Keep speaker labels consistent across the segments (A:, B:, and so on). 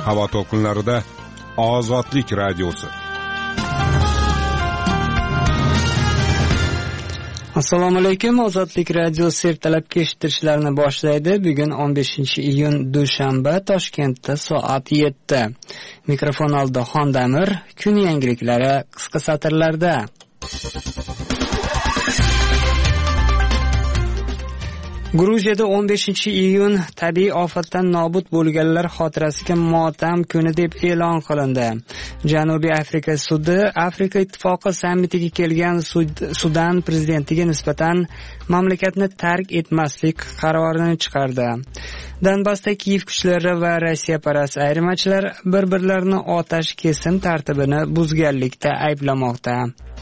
A: havo to'lqinlarida Ozodlik radiosi.
B: Assalomu alaykum. Ozodlik radiosi ertalabki eshittirishlarni boshlaydi. Bugun 15-iyun dushanba, Toshkentda soat 7. Mikrofon oldida Xondamir. Kun yangiliklari qisqa satrlarda. Gruziyada 15-iyun tabiiy ofatdan nobud bo'lganlar xotirasiga motam kuni deb e'lon qilindi. Janubiy Afrika sudi Afrika ittifoqi sammitiga kelgan Sudan prezidentiga nisbatan mamlakatni tark etmaslik qarorini chiqardi. Donbassda Kiyev kuchlari va Rossiyaparast ayirmachilar bir-birlarini otash kesim tartibini buzganlikda ayblamoqda.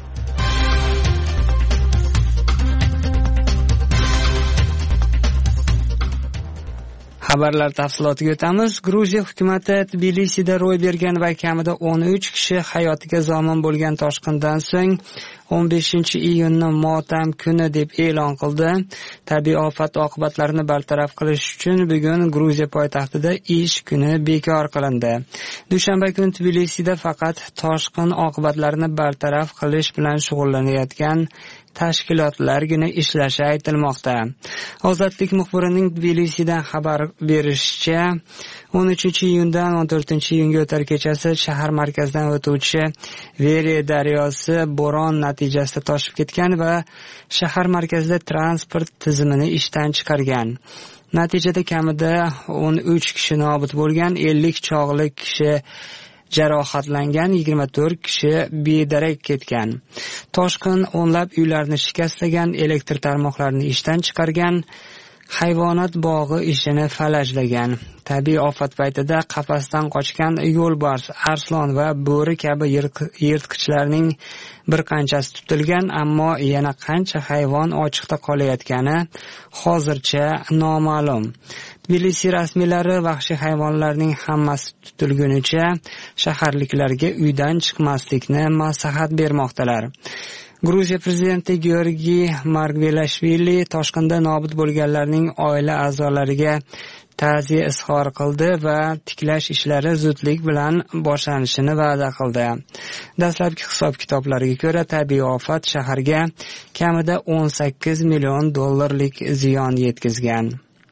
B: Xabarlar tafsilotiga o'tamiz. Gruziya hukumati Tbilisida ro'y bergan va kamida 13 kishi hayotiga zomin bo'lgan toshqindan so'ng 15-iyunni motam kuni deb e'lon qildi. Tabiiy ofat oqibatlarini bartaraf qilish uchun bugun Gruziya poytaxtida ish kuni bekor qilindi. Dushanba kuni Tbilisida faqat toshqin oqibatlarini bartaraf qilish bilan shug'ullanayotgan tashkilotlargina ishlashi aytilmoqda. Ozodlik muxbirining Tbilisidan xabar berishicha, 13-iyundan 14-iyunga o'tar kechasi shahar markazidan o'tuvchi Veri daryosi bo'ron natijasida toshib ketgan va shahar markazida transport tizimini ishdan chiqargan. Natijada kamida 13 kishi nobud bo'lgan, 50 chog'li kishi jarohatlangan, 24 kishi bedarak ketgan. Toshqin o'nlab uylarni shikastlagan, elektr tarmoqlarini ishdan chiqargan, hayvonot bog'i ishini falajlagan. Tabiiy ofat paytida qafasdan qochgan yo'lbars, arslon va bo'ri kabi yirtqichlarning bir qanchasi tutilgan, ammo yana qancha hayvon ochiqda qolayotgani hozircha noma'lum. Tbilisi rasmiylari vahshiy hayvonlarning hammasi tutilgunicha shaharliklarga uydan chiqmaslikni maslahat bermoqdalar. Gruziya prezidenti Georgiy Margvelashvili toshqinda nobud bo'lganlarning oila a'zolariga ta'ziya izhor qildi va tiklash ishlari zudlik bilan boshlanishini va'da qildi. Dastlabki hisob-kitoblarga ko'ra, tabiiy ofat shaharga kamida 18 million dollarlik ziyon yetkazgan.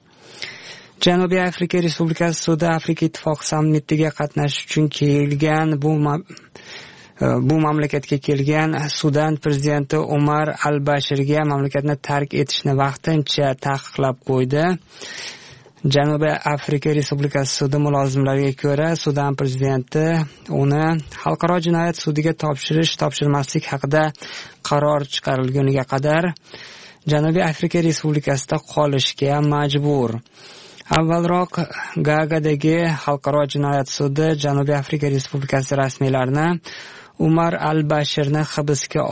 B: Janubiy Afrika Respublikasi sudi Afrika ittifoqi sammitiga qatnashish uchun kelgan bu mamlakatga kelgan Sudan prezidenti Umar al-Bashirga mamlakatni tark etishni vaqtincha taqiqlab qo'ydi. Janubiy Afrika Respublikasi sudi mulozimlariga ko'ra, Sudan prezidenti uni xalqaro jinoyat sudiga topshirmaslik haqida qaror chiqarilguniga qadar Janubiy Afrika Respublikasida qolishga majbur. Avvalroq Gagadagi xalqaro jinoyat sudi Janubiy Afrika Respublikasi rasmiylarini Umar al-Bashirni hibsga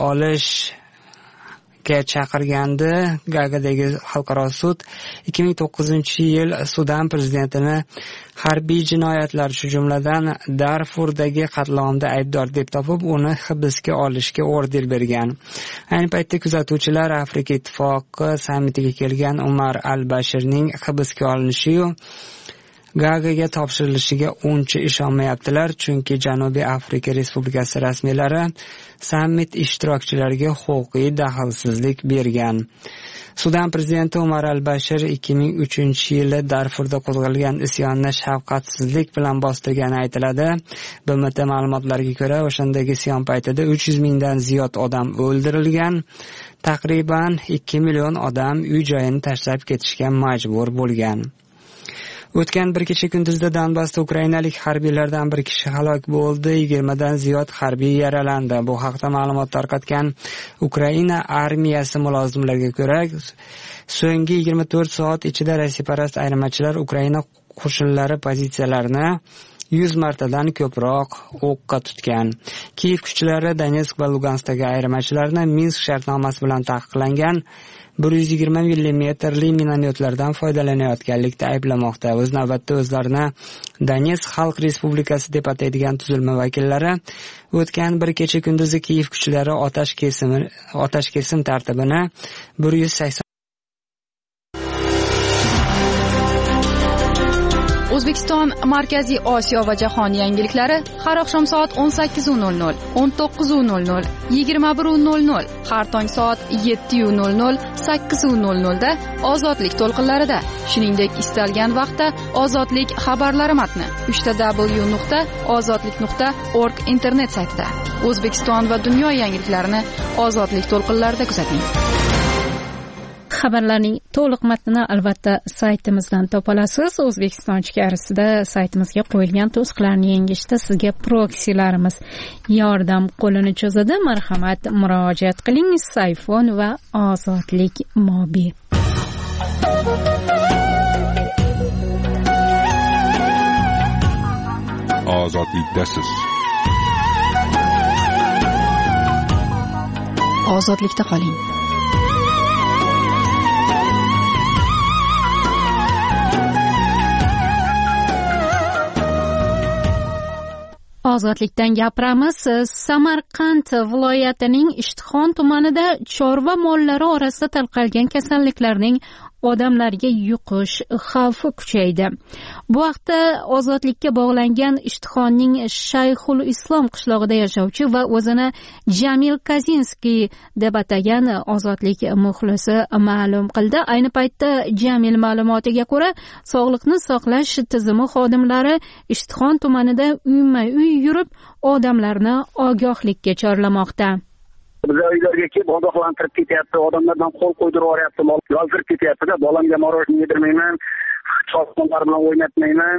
B: olishga chaqirgandi. Gagadagi xalqaro sud 2009-yil Sudan prezidentini harbiy jinoyatlar, shu jumladan Darfurdagi qatlovda aybdor deb topib, uni hibsga olishga order bergan. Ayni paytda kuzatuvchilar Afrika ittifoqi sammitiga kelgan Umar al-Bashirning hibsga olinishi Gagaga topshirilishiga uncha ishonmayaptilar, chunki Janubiy Afrika Respublikasi rasmiylari sammit ishtirokchilariga huquqiy daxlsizlik bergan. Sudan prezidenti Umar al-Bashir 2003-yili Darfurda qo'zg'algan isyonni shafqatsizlik bilan bostirgani aytiladi. BMT ma'lumotlariga ko'ra, o'shandagi isyon paytida 300 mingdan ziyod odam o'ldirilgan. Taqriban 2 million odam uy-joyini tashlab ketishga majbur bo'lgan. O'tgan bir kecha kunduzda Donbassda ukrainalik harbiylardan bir kishi halok bo'ldi, 20 dan ziyod harbiy yaralandi. Bu haqda ma'lumot tarqatgan Ukraina armiyasi mulozimlariga ko'ra, so'nggi 24 soat ichida Rossiyaparast ayirmachilar Ukraina qo'shinlari pozitsiyalarini 100 martadan ko'proq o'qqa tutgan. Kiyev kuchlari Donetsk va Luganskdagi ayirmachilarni Minsk shartnomasi bilan taqiqlangan 120 millimetrli minomyotlardan foydalanayotganlikda ayblamoqda. O'z navbatda o'zlarini Donetsk Xalq Respublikasi deb ataydigan tuzilma vakillari o'tgan bir kecha kunduzi Kiyev kuchlari otash kesim tartibini 180
C: O'zbekiston, Markaziy Osiyo va jahon yangiliklari har oqshom soat 18:00, 19:00, 21:00, har tong soat 7:00, 8:00 da Ozodlik to'lqinlarida. Shuningdek, istalgan vaqtda Ozodlik xabarlari matni www.ozodlik.org internet saytida. O'zbekiston va dunyo yangiliklarini Ozodlik to'lqinlarida kuzating.
D: Xabarlarning to'liq matnini albatta saytimizdan topa olasiz. O'zbekiston ichkarisida saytimizga qo'yilgan to'siqlarni yengishda sizga proksilarimiz yordam qo'lini cho'zadi. Marhamat, murojaat qiling. Sayfon va Ozodlik mobi.
A: Ozodlikdasiz.
C: Ozodlikda qoling.
D: Ozodlikdan gapiramiz. Samarqand viloyatining Ishtixon tumanida chorva mollari orasida tarqalgan kasalliklarning odamlarga yuqish xavfi kuchaydi. Bu haqda Ozodlikka bog'langan Ishtixonning Shayxul Islom qishlog'ida yashovchi va o'zini Jamil Kazinskiy deb atagan Ozodlik muxlisi ma'lum qildi. Ayni paytda Jamil ma'lumotiga ko'ra, sog'liqni saqlash tizimi xodimlari Ishtixon tumanida uyma-uy yurib, odamlarni ogohlikka chorlamoqda.
E: Bizlar uylarga kelib ogohlantirib ketyapti, odamlardan qo'l qo'ydirib yuboryapti, yozdirib ketyapti-da, bolamga morojni yedirmayman, chorvalar bilan o'ynatmayman,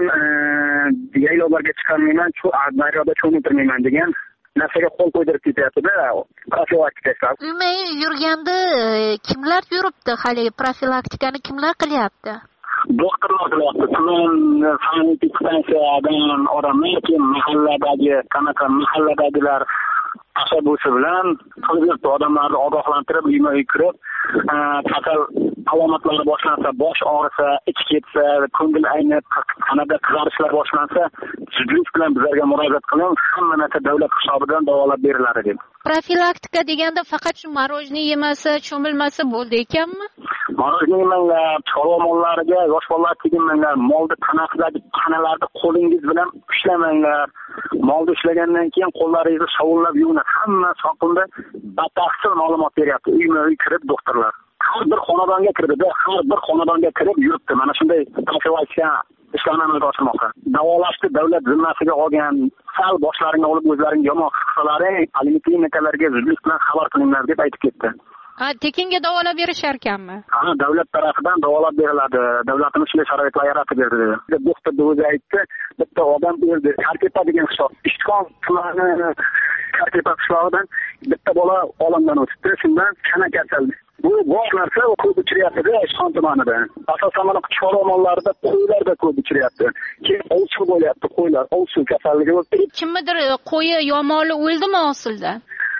E: yaylovlarga chiqarmayman, daryoda cho'miltirmayman degan narsaga qo'l qo'ydirib ketyapti-da, profilaktika.
F: Uyma yurganda kimlar yuribdi? Hali profilaktikani kimlar qilyapti?
E: Doktorlar qilyapti. Tuman sanitar stansiyadan odamlar, mahalladagi, qanaqa mahalladagilar tashabbusi bilan qilib odamlarni ogohlantirib, uyma-uy kirib, kasal alomatlari boshlansa, bosh og'risa, ich ketsa, ko'ngil aynib, qanada qizarishlar boshlansa, zudlik bilan bizlarga murojaat qiling, hamma narsa davlat hisobidan davolab beriladi deb.
F: Profilaktika deganda faqat shu morojni yemasa, cho'milmasa bo'ldi ekanmi?
E: Morojni yemanglar, chorva mollariga yosh bolalar teginmanglar, molni tanasidagi qanalarni qo'lingiz bilan ushlamanglar. Molni ushlagandan keyin qo'llaringizni shovunlab yuving. Hamma soqinda batafsil ma'lumot beryapti. Uyma-uy kirib doktorlar. Har bir xonadonga kirdi-da, har bir xonadonga kirib yuribdi. Mana shunday profilaktika ishlarni amalga oshirmoqda. Davolashni davlat zimmasiga olgan, sal boshlaringni olib o'zlaring yomon his qilsalaring, poliklinikalarga zudlik bilan xabar qilinglar deb aytib ketdi.
F: Tekinga davolab berishar ekanmi?
E: Davlat tarafidan davolab beriladi. Davlatimiz shunday sharoitlar yaratib berdi. Doktorning o'zi aytdi, bitta odam o'ldi. Kartepa degan qishloq. Ishtixon tumani Kartepa qishlog'idan bitta bola olamdan o'tdi. Shundan kana kasallik. Bu bor narsa ko'p uchiryapti-da Ishtixon tumanida. Asosan mana chorva mollarida qo'ylarda ko'p uchiryapti. Keyin ovsul bo'lyapti qo'ylar. Ovsul kasalligi bo'lib.
F: Kimnidir qo'yi yomoni o'ldimi hosilda?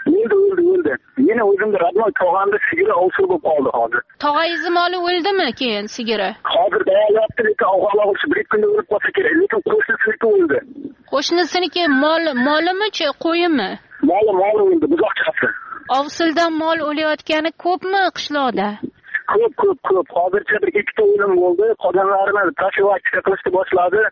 E: O'ldi. Yana o'zimda radnoy tog'amda sigiri ovsul bo'lib qoldi hozir.
F: Tog'angizni moli o'ldimi keyin sigiri?
E: Hozir davolayapti, lekin avvalroq bir kunda o'lib qolsa kerak, lekin qo'shnisiniki o'ldi.
F: Qo'shnisiniki molimi-chi, qo'yimi?
E: Moli o'ldi, buzoqchasi.
F: Ovsuldan mol o'layotgani ko'pmi qishloqda?
E: Ko'p. Hozircha bir ikkita o'lim bo'ldi. Qolganlarini profilaktika qilishni boshladi.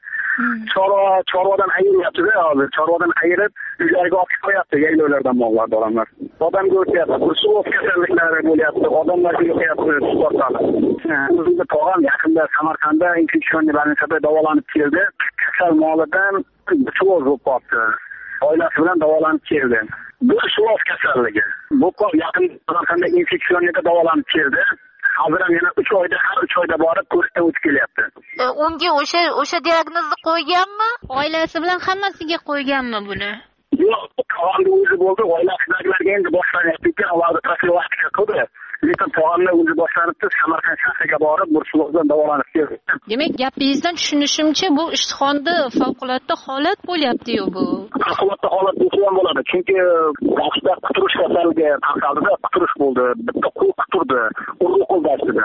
E: Chorvadan ayiryapti-da hozir. Chorvadan ayirib, uylariga olib qo'yapti, yaylovlardan mollarni odamlar. Odamga o'tyapti, suv kasalliklari bo'lyapti, odamlarga yo'qyapti, sportlar. O'zimda tog'am yaqinda Samarqandda infeksionni больницада davolanib keldi. Kasal molidan suv bo'lib qoldi. Oilasi bilan davolanib keldi. Bu suv kasalligi. Bu yaqin Samarqandda infeksionnida davolanib keldi. Hozir ham yana 3 oyda borib ko'rishdan o'tib kelyapti.
F: Unga o'sha diagnozni qo'yganmi? Oilasi bilan hammasiga qo'yganmi buni?
E: Yo'q, tog'amning o'zi bo'ldi, oilasidagilarga endi boshlanyapti ekan, ularni profilaktika qildi. Lekin tog'amning o'zi boshlanibdi, Samarqand shahriga borib, Bursuvozdan davolanib keldi.
F: Demak, gapingizdan tushunishimcha, bu Ishtixonda favqulodda holat bo'lyapti-yu bu.
E: Favqulodda holat ham bo'ladi, chunki boshda quturish kasalligi tarqaldi-da, quturish bo'ldi. Bitta qo'y quturdi, urg'oqul dastida.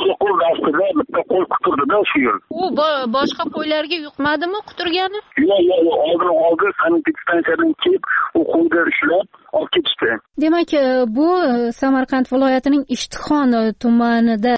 E: Bitta qo'y quturdi-da shu yil.
F: U boshqa qo'ylarga yuqmadimi quturgani?
E: Yo'q, oldin sanitar stansiyadan kelib, u qo'yni ushlab olib ketishdi.
D: Demak, bu Samarqand viloyatining Ishtixon tumanida